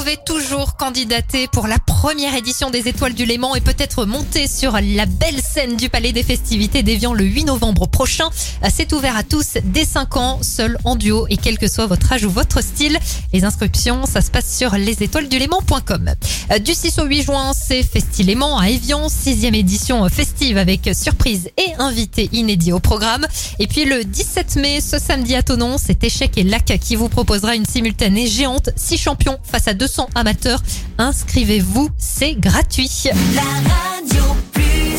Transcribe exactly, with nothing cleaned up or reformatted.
pouvez toujours candidater pour la première édition des Étoiles du Léman et peut-être monter sur la belle scène du Palais des Festivités d'Évian le huit novembre prochain. C'est ouvert à tous dès cinq ans, seul en duo et quel que soit votre âge ou votre style. Les inscriptions, ça se passe sur les étoiles du léman point com. Du six au huit juin, c'est Festi-Léman à Évian, sixième édition festive avec surprise et invités inédits au programme. Et puis le dix-sept mai, ce samedi à Thonon, c'est Échecs et Lac qui vous proposera une simultanée géante, six champions face à deux cents amateurs. Inscrivez-vous, c'est gratuit. La radio plus